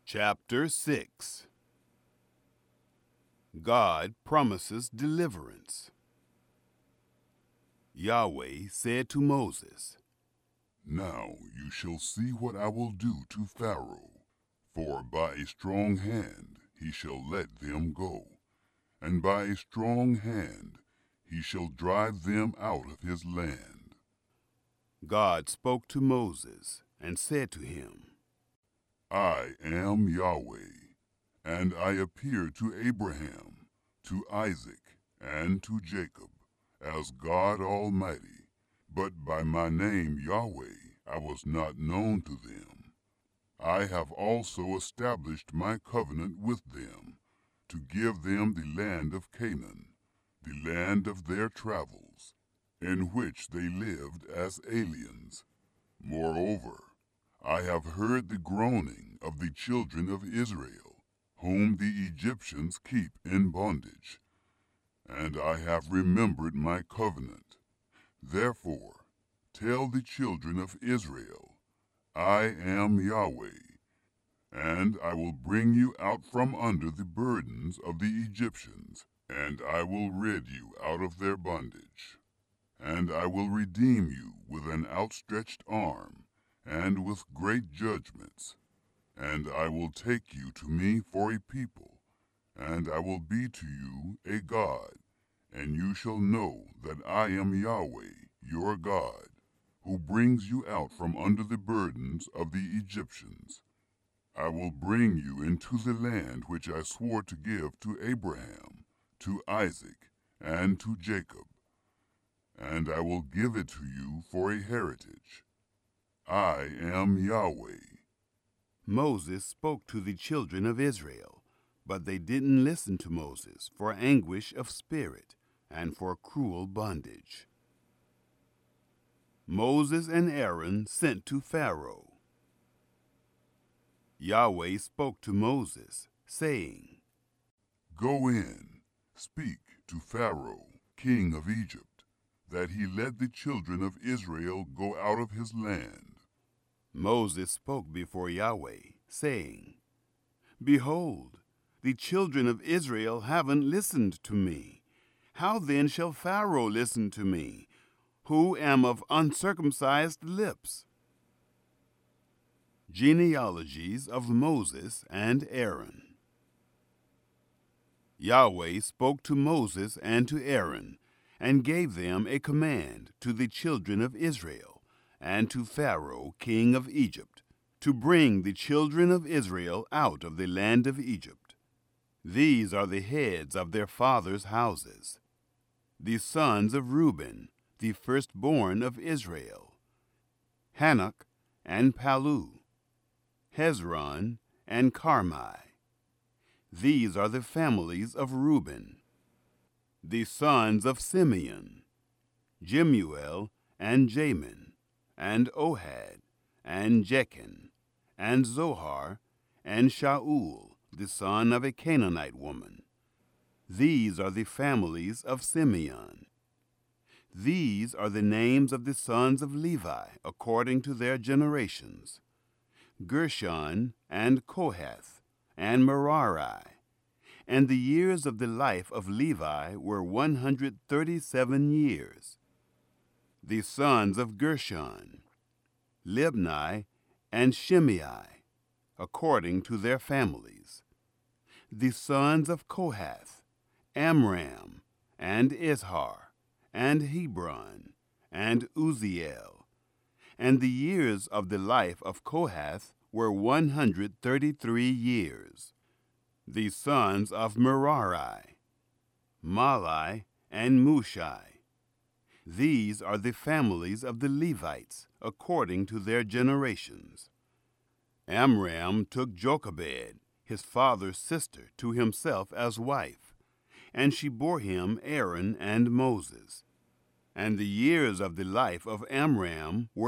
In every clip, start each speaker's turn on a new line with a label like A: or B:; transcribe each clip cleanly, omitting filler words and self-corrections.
A: Chapter 6. God promises deliverance. Yahweh said to Moses,
B: "Now you shall see what I will do to Pharaoh, for by a strong hand he shall let them go, and by a strong hand he shall drive them out of his land."
A: God spoke to Moses and said to him,
B: "I am Yahweh, and I appeared to Abraham, to Isaac, and to Jacob as God Almighty, but by my name Yahweh I was not known to them. I have also established my covenant with them, to give them the land of Canaan, the land of their travels, in which they lived as aliens. Moreover, I have heard the groaning of the children of Israel, whom the Egyptians keep in bondage, and I have remembered my covenant. Therefore, tell the children of Israel, I am Yahweh, and I will bring you out from under the burdens of the Egyptians, and I will rid you out of their bondage. And I will redeem you with an outstretched arm, and with great judgments. And I will take you to me for a people, and I will be to you a God, and you shall know that I am Yahweh, your God, who brings you out from under the burdens of the Egyptians. I will bring you into the land which I swore to give to Abraham, to Isaac, and to Jacob, and I will give it to you for a heritage. I am Yahweh."
A: Moses spoke to the children of Israel, but they didn't listen to Moses for anguish of spirit and for cruel bondage. Moses and Aaron sent to Pharaoh. Yahweh spoke to Moses, saying,
B: "Go in, speak to Pharaoh, king of Egypt, that he let the children of Israel go out of his land."
A: Moses spoke before Yahweh, saying, "Behold, the children of Israel haven't listened to me. How then shall Pharaoh listen to me, who am of uncircumcised lips?" Genealogies of Moses and Aaron. Yahweh spoke to Moses and to Aaron, and gave them a command to the children of Israel, and to Pharaoh king of Egypt, to bring the children of Israel out of the land of Egypt. These are the heads of their fathers' houses. The sons of Reuben, the firstborn of Israel: Hanok and Palu, Hezron and Carmi. These are the families of Reuben. The sons of Simeon: Jemuel and Jamin, and Ohad, and Jechan, and Zohar, and Shaul, the son of a Canaanite woman. These are the families of Simeon. These are the names of the sons of Levi according to their generations: Gershon, and Kohath, and Merari. And the years of the life of Levi were 137 years. The sons of Gershon: Libni and Shimei, according to their families. The sons of Kohath: Amram, and Izhar, and Hebron, and Uzziel. And the years of the life of Kohath were 133 years. The sons of Merari: Mahli and Mushai. These are the families of the Levites, according to their generations. Amram took Jochebed, his father's sister, to himself as wife, and she bore him Aaron and Moses. And the years of the life of Amram were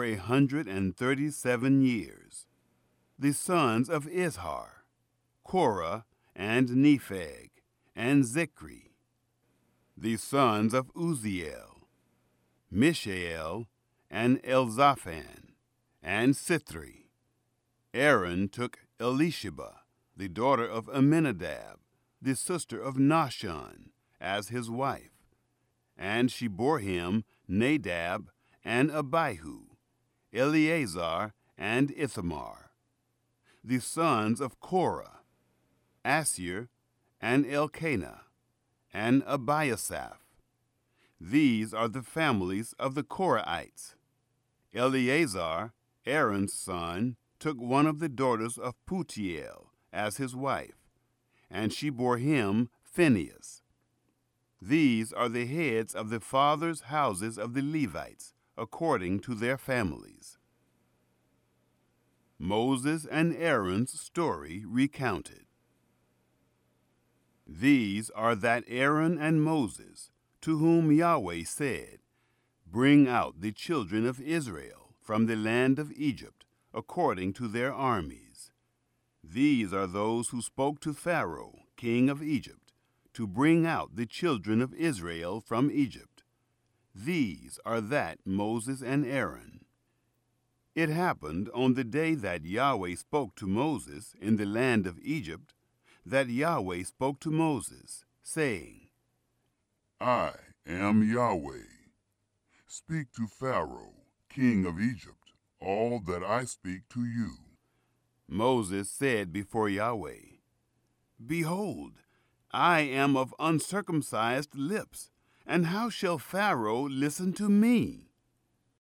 A: 137 years. The sons of Izhar: Korah, and Nepheg, and Zikri. The sons of Uzziel: Mishael, and Elzaphan, and Sithri. Aaron took Elisheba, the daughter of Amminadab, the sister of Nahshon, as his wife. And she bore him Nadab and Abihu, Eleazar and Ithamar, the sons of Korah, Assir and Elkanah, and Abiasaph. These are the families of the Korahites. Eleazar, Aaron's son, took one of the daughters of Putiel as his wife, and she bore him Phinehas. These are the heads of the fathers' houses of the Levites, according to their families. Moses and Aaron's story recounted. These are that Aaron and Moses, to whom Yahweh said, "Bring out the children of Israel from the land of Egypt, according to their armies." These are those who spoke to Pharaoh, king of Egypt, to bring out the children of Israel from Egypt. These are that Moses and Aaron. It happened on the day that Yahweh spoke to Moses in the land of Egypt, that Yahweh spoke to Moses, saying,
B: I am Yahweh. Speak to Pharaoh, king of Egypt, all that I speak to you.
A: Moses said before Yahweh, "Behold, I am of uncircumcised lips, and how shall Pharaoh listen to me?"